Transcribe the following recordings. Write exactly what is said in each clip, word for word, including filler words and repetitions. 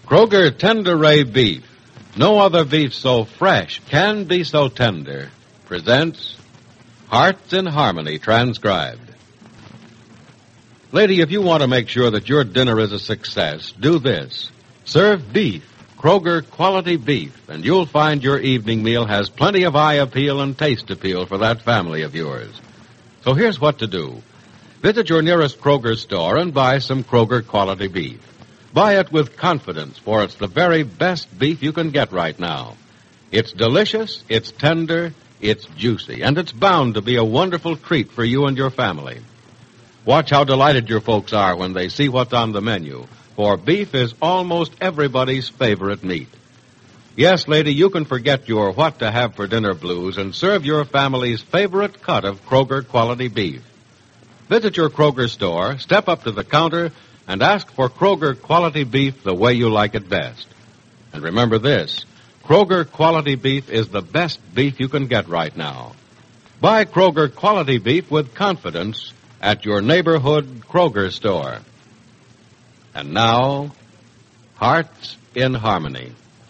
Kroger Tender Ray Beef. No other beef so fresh can be so tender. Presents Hearts in Harmony, transcribed. Lady, if you want to make sure that your dinner is a success, do this. Serve beef, Kroger quality beef, and you'll find your evening meal has plenty of eye appeal and taste appeal for that family of yours. So here's what to do. Visit your nearest Kroger store and buy some Kroger quality beef. Buy it with confidence, for it's the very best beef you can get right now. It's delicious, it's tender, it's juicy, and it's bound to be a wonderful treat for you and your family. Watch how delighted your folks are when they see what's on the menu, for beef is almost everybody's favorite meat. Yes, lady, you can forget your what to have for dinner blues and serve your family's favorite cut of Kroger quality beef. Visit your Kroger store, step up to the counter, and ask for Kroger quality beef the way you like it best. And remember this, Kroger quality beef is the best beef you can get right now. Buy Kroger quality beef with confidence at your neighborhood Kroger store. And now, Hearts in Harmony.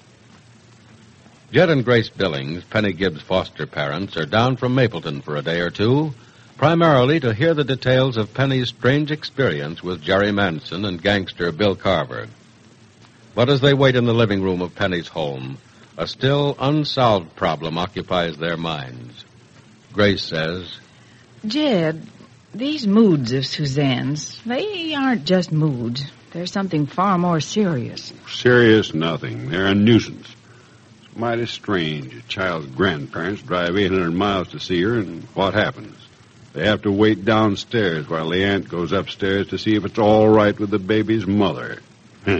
Jed and Grace Billings, Penny Gibbs' foster parents, are down from Mapleton for a day or two, primarily to hear the details of Penny's strange experience with Jerry Manson and gangster Bill Carver. But as they wait in the living room of Penny's home, a still unsolved problem occupies their minds. Grace says, Jed, these moods of Suzanne's, they aren't just moods. They're something far more serious. Serious nothing. They're a nuisance. It's mighty strange. A child's grandparents drive eight hundred miles to see her, and what happens? They have to wait downstairs while the aunt goes upstairs to see if it's all right with the baby's mother. Huh.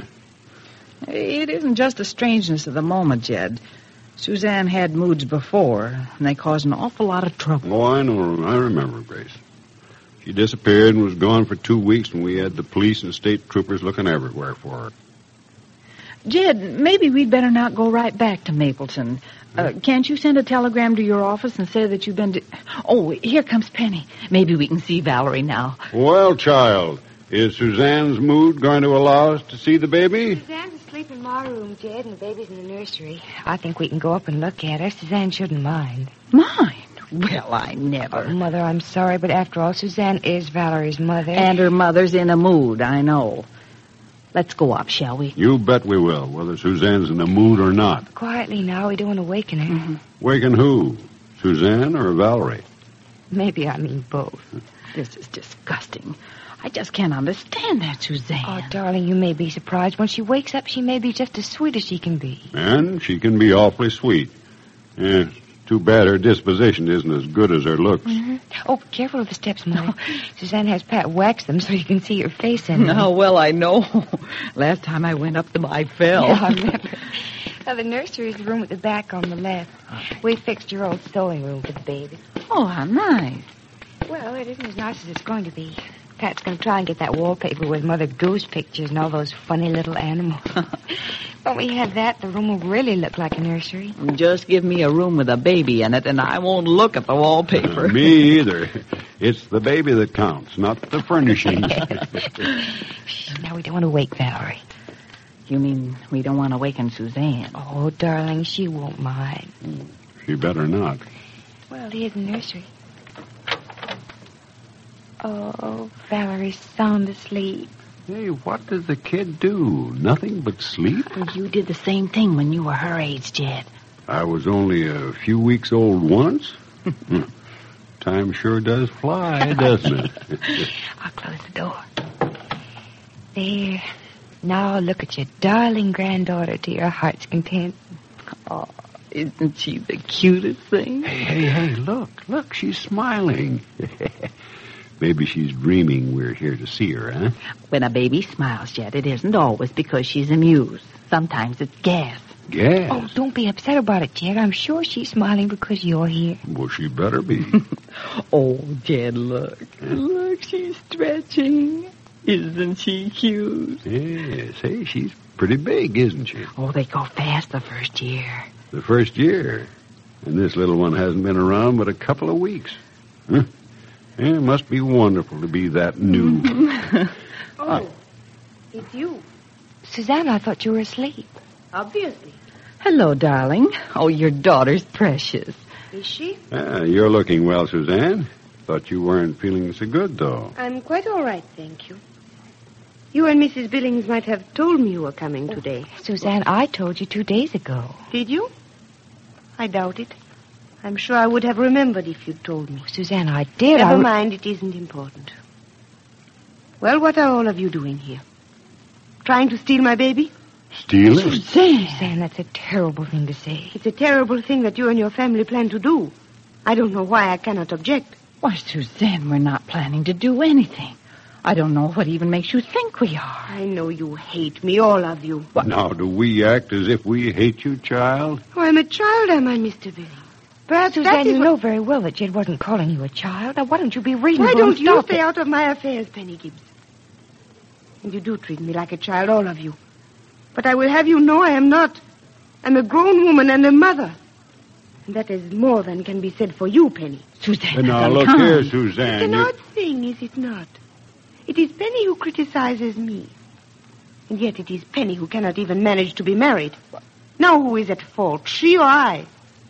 It isn't just the strangeness of the moment, Jed. Suzanne had moods before, and they caused an awful lot of trouble. Oh, I know. I remember, Grace. She disappeared and was gone for two weeks, and we had the police and state troopers looking everywhere for her. Jed, maybe we'd better not go right back to Mapleton. Uh, can't you send a telegram to your office and say that you've been to... Oh, here comes Penny. Maybe we can see Valerie now. Well, child, is Suzanne's mood going to allow us to see the baby? Suzanne's asleep in my room, Jed, and the baby's in the nursery. I think we can go up and look at her. Suzanne shouldn't mind. Mind? Well, I never. Oh, Mother, I'm sorry, but after all, Suzanne is Valerie's mother. And her mother's in a mood, I know. Let's go up, shall we? You bet we will, whether Suzanne's in the mood or not. Quietly now, we don't want to waken her. Mm-hmm. Waken who? Suzanne or Valerie? Maybe I mean both. This is disgusting. I just can't understand that, Suzanne. Oh, darling, you may be surprised. When she wakes up, she may be just as sweet as she can be. And she can be awfully sweet. Yeah, too bad her disposition isn't as good as her looks. Mm-hmm. Oh, careful of the steps, Mother. Suzanne has Pat wax them so you can see your face in them. Oh, well, I know. Last time I went up them, I fell. Yeah, I remember. Now, the nursery is the room at the back on the left. We fixed your old sewing room for the baby. Oh, how nice. Well, it isn't as nice as it's going to be. Pat's going to try and get that wallpaper with Mother Goose pictures and all those funny little animals. When we have that, the room will really look like a nursery. Just give me a room with a baby in it, and I won't look at the wallpaper. Uh, me either. It's the baby that counts, not the furnishings. Now, we don't want to wake Valerie. You mean we don't want to waken Suzanne? Oh, darling, she won't mind. She better not. Well, here's the nursery. Oh, Valerie's sound asleep. Hey, what does the kid do? Nothing but sleep? You did the same thing when you were her age, Jed. I was only a few weeks old once. Time sure does fly, doesn't it? I'll close the door. There. Now look at your darling granddaughter to your heart's content. Oh, isn't she the cutest thing? Hey, hey, hey, look. Look, she's smiling. Maybe she's dreaming we're here to see her, huh? When a baby smiles, Jed, it isn't always because she's amused. Sometimes it's gas. Gas? Oh, don't be upset about it, Jed. I'm sure she's smiling because you're here. Well, she better be. Oh, Jed, look. Look, she's stretching. Isn't she cute? Yes. Hey, she's pretty big, isn't she? Oh, they go fast the first year. The first year? And this little one hasn't been around but a couple of weeks. Huh? Yeah, it must be wonderful to be that new. Oh, it's you. Suzanne, I thought you were asleep. Obviously. Hello, darling. Oh, your daughter's precious. Is she? Ah, you're looking well, Suzanne. Thought you weren't feeling so good, though. I'm quite all right, thank you. You and Missus Billings might have told me you were coming today. Suzanne, I told you two days ago. Did you? I doubt it. I'm sure I would have remembered if you'd told me. Suzanne, I did. Never I... mind, it isn't important. Well, what are all of you doing here? Trying to steal my baby? Steal it? Suzanne. Suzanne, that's a terrible thing to say. It's a terrible thing that you and your family plan to do. I don't know why I cannot object. Why, Suzanne, we're not planning to do anything. I don't know what even makes you think we are. I know you hate me, all of you. What? Now, do we act as if we hate you, child? Oh, I'm a child, am I, Mister Billings? Perhaps Suzanne, that is you what... know very well that Jed wasn't calling you a child. Now, why don't you be reasonable? Why don't and you stop stay it? out of my affairs, Penny Gibbs? And you do treat me like a child, all of you. But I will have you know I am not. I'm a grown woman and a mother. And that is more than can be said for you, Penny. Suzanne, And now, look come. here, Suzanne. It's an you- odd thing, is it not? It is Penny who criticizes me. And yet it is Penny who cannot even manage to be married. Now who is at fault, she or I?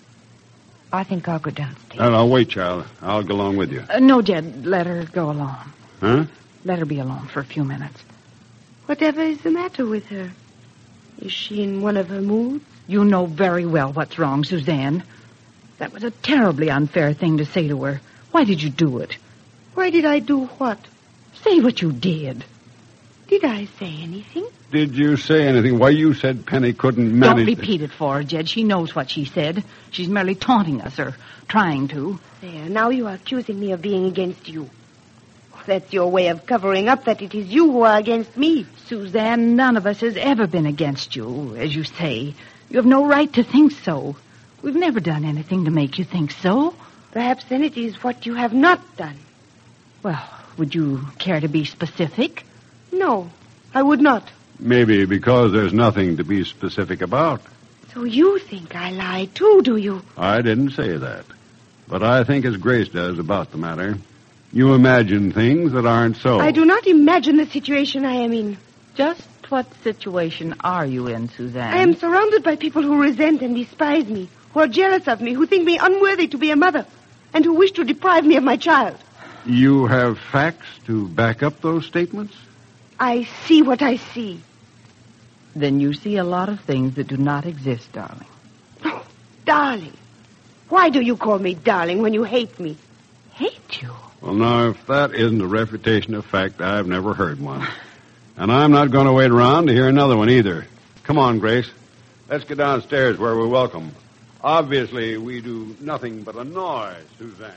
I think I'll go downstairs. No, no, wait, child. I'll go along with you. Uh, no, Jed, let her go alone. Huh? Let her be alone for a few minutes. Whatever is the matter with her? Is she in one of her moods? You know very well what's wrong, Suzanne. That was a terribly unfair thing to say to her. Why did you do it? Why did I do what? Say what you did. Did I say anything? Did you say anything? Why, you said Penny couldn't manage... Don't repeat it for her, Jed. She knows what she said. She's merely taunting us, or trying to. There, now you are accusing me of being against you. That's your way of covering up that it is you who are against me. Suzanne, none of us has ever been against you, as you say. You have no right to think so. We've never done anything to make you think so. Perhaps then it is what you have not done. Well, would you care to be specific? No, I would not. Maybe because there's nothing to be specific about. So you think I lied too, do you? I didn't say that. But I think as Grace does about the matter. You imagine things that aren't so. I do not imagine the situation I am in. Just what situation are you in, Suzanne? I am surrounded by people who resent and despise me, who are jealous of me, who think me unworthy to be a mother, and who wish to deprive me of my child. You have facts to back up those statements? I see what I see. Then you see a lot of things that do not exist, darling. Oh, darling. Why do you call me darling when you hate me? Hate you? Well, now, if that isn't a refutation of fact, I've never heard one. And I'm not going to wait around to hear another one either. Come on, Grace. Let's get downstairs where we're welcome. Obviously, we do nothing but annoy Suzanne.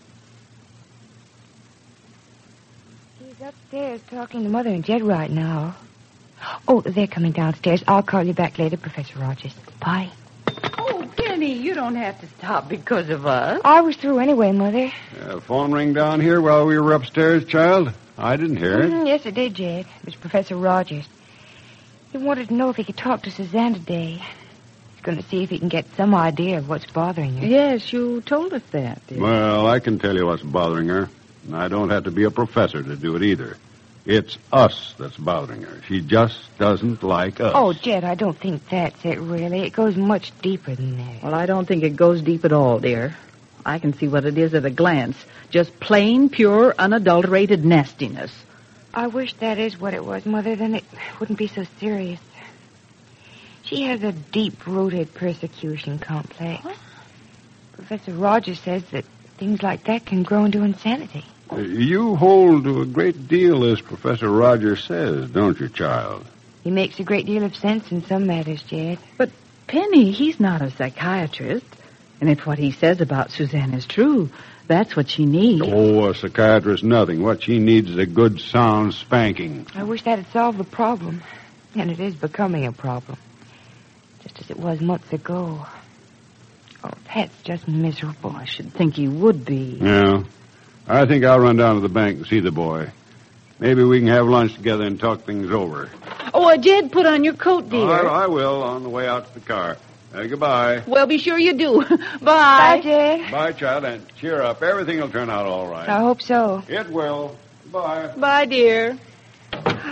He's upstairs talking to Mother and Jed right now. Oh, they're coming downstairs. I'll call you back later, Professor Rogers. Bye. Oh, Penny, you don't have to stop because of us. I was through anyway, Mother. Uh, phone ring down here while we were upstairs, child? I didn't hear it. Mm, yes, it did, Jed. It was Professor Rogers. He wanted to know if he could talk to Suzanne today. He's going to see if he can get some idea of what's bothering her. Yes, you told us that, dear. Well, I can tell you what's bothering her. And I don't have to be a professor to do it either. It's us that's bothering her. She just doesn't like us. Oh, Jed, I don't think that's it, really. It goes much deeper than that. Well, I don't think it goes deep at all, dear. I can see what it is at a glance. Just plain, pure, unadulterated nastiness. I wish that is what it was, Mother. Then it wouldn't be so serious. She has a deep-rooted persecution complex. What? Professor Rogers says that things like that can grow into insanity. Uh, You hold to a great deal as Professor Rogers says, don't you, child? He makes a great deal of sense in some matters, Jed. But, Penny, he's not a psychiatrist. And if what he says about Suzanne is true, that's what she needs. Oh, a psychiatrist, nothing. What she needs is a good, sound spanking. I wish that had solved the problem. And it is becoming a problem. Just as it was months ago. Oh, Pat's just miserable. I should think he would be. Yeah. I think I'll run down to the bank and see the boy. Maybe we can have lunch together and talk things over. Oh, uh, Jed, put on your coat, dear. I, I will on the way out to the car. Uh, goodbye. Well, be sure you do. Bye. Bye, Jed. Bye, child, and cheer up. Everything will turn out all right. I hope so. It will. Bye. Bye, dear.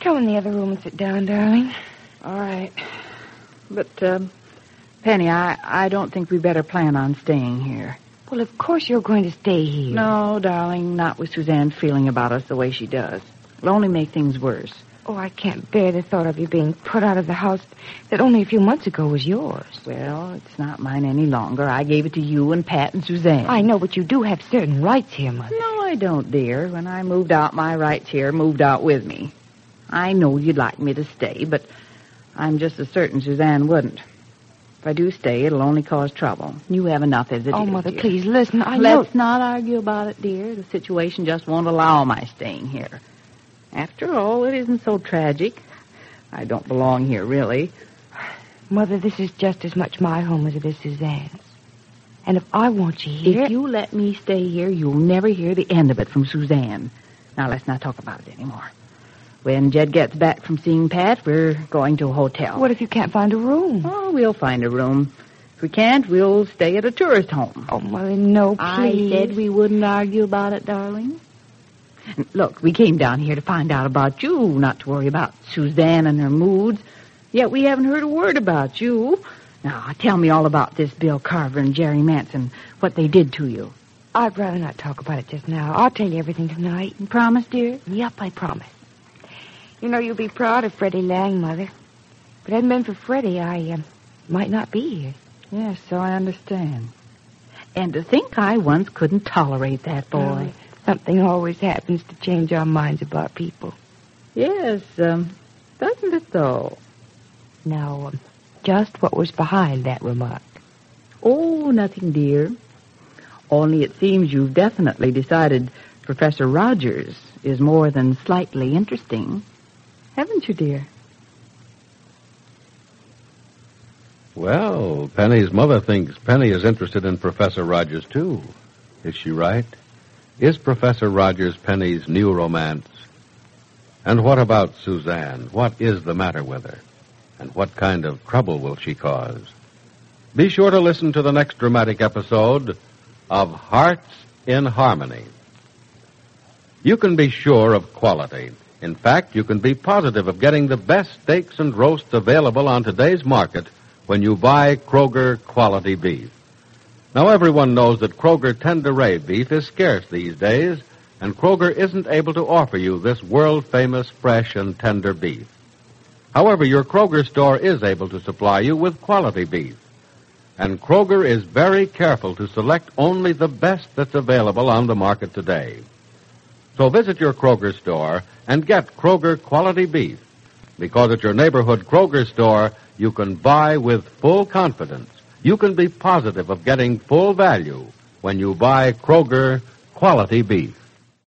Come in the other room and sit down, darling. All right. But, um, Penny, I, I don't think we better plan on staying here. Well, of course you're going to stay here. No, darling, not with Suzanne feeling about us the way she does. It'll only make things worse. Oh, I can't bear the thought of you being put out of the house that only a few months ago was yours. Well, it's not mine any longer. I gave it to you and Pat and Suzanne. I know, but you do have certain rights here, Mother. No, I don't, dear. When I moved out, my rights here moved out with me. I know you'd like me to stay, but I'm just as certain Suzanne wouldn't. If I do stay, it'll only cause trouble. You have enough as it oh, is, Mother, dear. please listen. I know... Let's not argue about it, dear. The situation just won't allow my staying here. After all, it isn't so tragic. I don't belong here, really. Mother, this is just as much my home as it is Suzanne's. And if I want you here... If you let me stay here, you'll never hear the end of it from Suzanne. Now, let's not talk about it anymore. When Jed gets back from seeing Pat, we're going to a hotel. What if you can't find a room? Oh, we'll find a room. If we can't, we'll stay at a tourist home. Oh, Mother, no, please. I said we wouldn't argue about it, darling. And look, we came down here to find out about you, not to worry about Suzanne and her moods. Yet we haven't heard a word about you. Now, tell me all about this Bill Carver and Jerry Manson, what they did to you. I'd rather not talk about it just now. I'll tell you everything tonight. You promise, dear? Yep, I promise. You know, you'll be proud of Freddie Lang, Mother. If it hadn't been for Freddie, I uh, might not be here. Yes, so I understand. And to think I once couldn't tolerate that boy. Oh, something always happens to change our minds about people. Yes, um, doesn't it, though? Now, um, just what was behind that remark? Oh, nothing, dear. Only it seems you've definitely decided Professor Rogers is more than slightly interesting. Haven't you, dear? Well, Penny's mother thinks Penny is interested in Professor Rogers, too. Is she right? Is Professor Rogers Penny's new romance? And what about Suzanne? What is the matter with her? And what kind of trouble will she cause? Be sure to listen to the next dramatic episode of Hearts in Harmony. You can be sure of quality. In fact, you can be positive of getting the best steaks and roasts available on today's market when you buy Kroger quality beef. Now, everyone knows that Kroger Tenderay beef is scarce these days, and Kroger isn't able to offer you this world-famous fresh and tender beef. However, your Kroger store is able to supply you with quality beef. And Kroger is very careful to select only the best that's available on the market today. So visit your Kroger store and get Kroger quality beef, because at your neighborhood Kroger store, you can buy with full confidence. You can be positive of getting full value when you buy Kroger quality beef.